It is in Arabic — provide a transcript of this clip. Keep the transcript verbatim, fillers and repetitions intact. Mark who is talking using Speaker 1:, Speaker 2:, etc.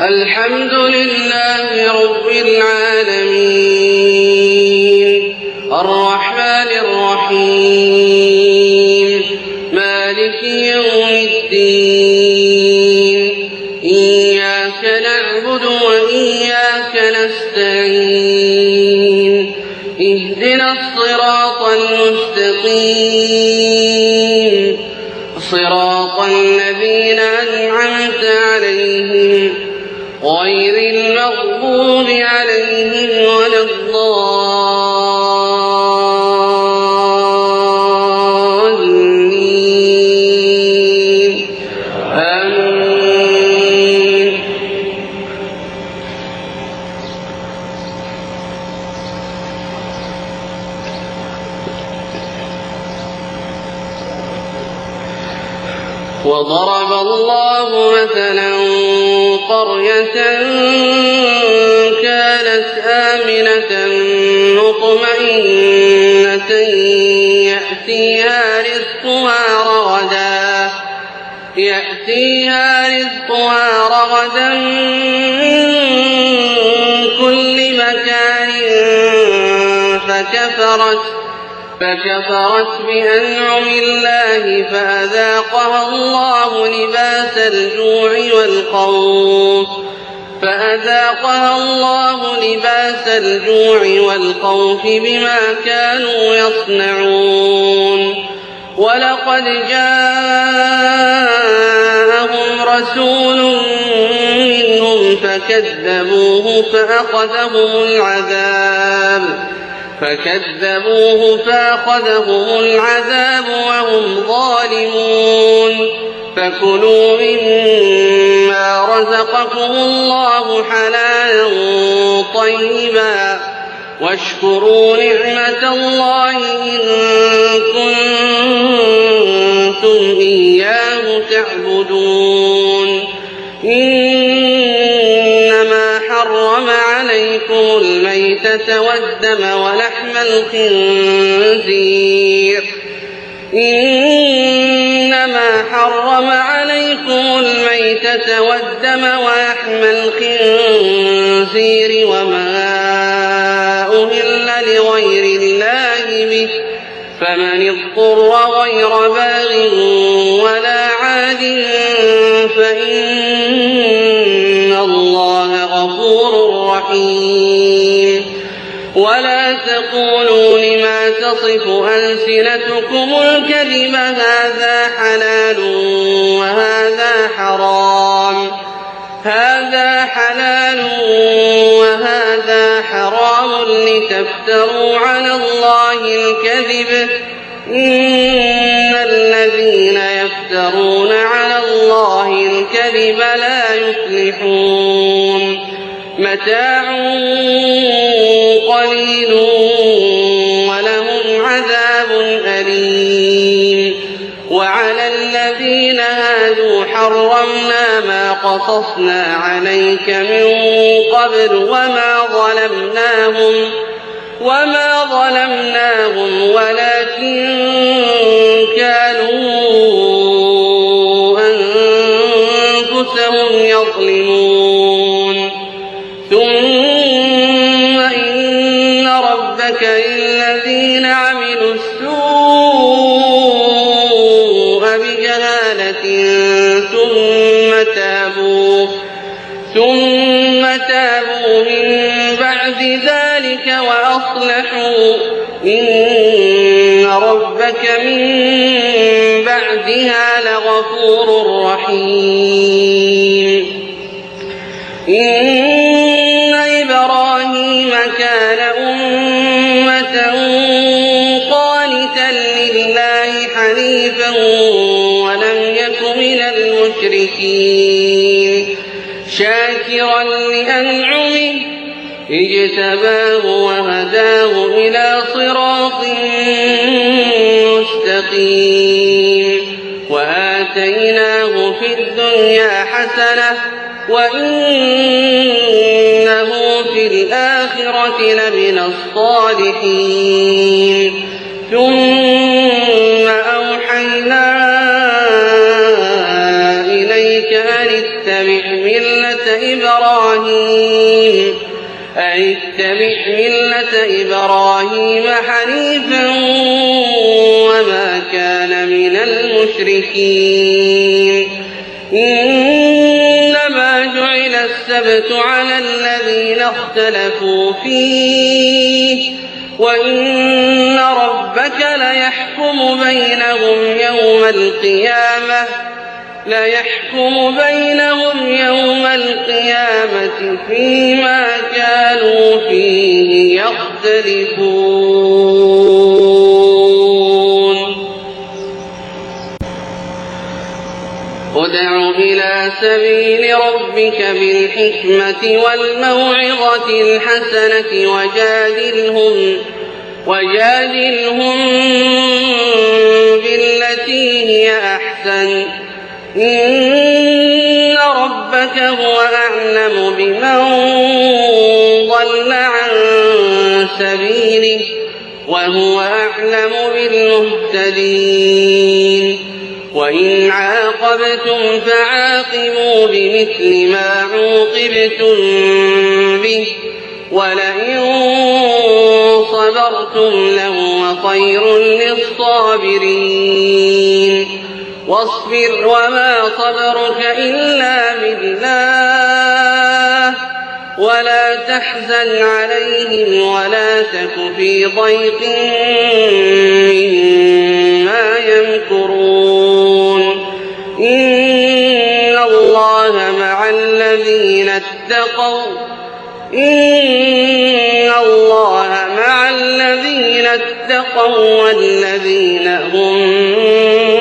Speaker 1: الحمد لله رب العالمين الرحمن الرحيم مالك يوم الدين إياك نعبد وإياك نستعين اهدنا الصراط المستقيم صراط الذين أنعمت عليهم غير المغضوب عليهم ولا الضالين آمين. وضرب الله مثلا قرية كانت آمنة مطمئنة يأتيها رزقها رغدا يأتيها رزقها رغدا من كل مكان فكفرت فكفرت بأنعم الله فأذاقها الله لباس الجوع والخوف فأذاقها الله لباس الجوع والخوف بما كانوا يصنعون. ولقد جاءهم رسول منهم فكذبوه فأخذهم العذاب فكذبوه فأخذهم العذاب وهم ظالمون. فكلوا مما رزقكم الله حلالا طيبا واشكروا نعمة الله إن كنتم إياه تعبدون. إنما حرم عليكم الميتة والدم ولحم الخنزير إنما حرم عليكم الميتة والدم ولحم الخنزير وما أهل لغير الله به فمن اضطر غير باغ ولا عاد فإن الله غفور رحيم. ولا تقولوا لما تصف ألسنتكم الكذب هذا حلال وهذا حرام هذا حلال وهذا حرام لتفتروا على الله الكذب إن الذين يفترون على الله الكذب لا يفلحون. متاع قليل ولهم عذاب أليم. وعلى الذين هادوا حرمنا ما قصصنا عليك من قبل وما ظلمناهم وما ظلمناهم ولكن كانوا أنفسهم يظلمون. ثم إن ربك للذين عملوا السوء بجهالة ثم تابوا ثم تابوا من بعد ذلك وأصلحوا إن ربك من بعدها لغفور رحيم. إن إبراهيم كان أمة قانتا لله حنيفا ولم يك من المشركين شاكرا لأنعمه اجتباه وهداه إلى صراط مستقيم. وآتيناه في الدنيا حسنة وإنه في الآخرة لمن الصالحين. ثم أوحينا إليك أن اتبع ملة إبراهيم أن اتبع ملة إبراهيم حنيفا وما كان من المشركين إنما جعل السبت على الذين اختلفوا فيه وإن ربك ليحكم بينهم يوم القيامة ليحكم بينهم يوم القيامة فيما كانوا فيه يختلفون ادع إلى سبيل ربك بالحكمة والموعظة الحسنة وجادلهم وجادلهم بالتي هي أحسن إن ربك هو أعلم بمن ضل عن سبيله وهو أعلم بالمهتدين وإن عاقبتم فعاقبوا بمثل ما عوقبتم به ولئن صبرتم لهو خير للصابرين واصبر وما صبرك إلا بالله ولا تحزن عليهم ولا تك في ضيق مما يمكرون إن الله مع الذين اتقوا إن الله مع الذين اتقوا والذين هم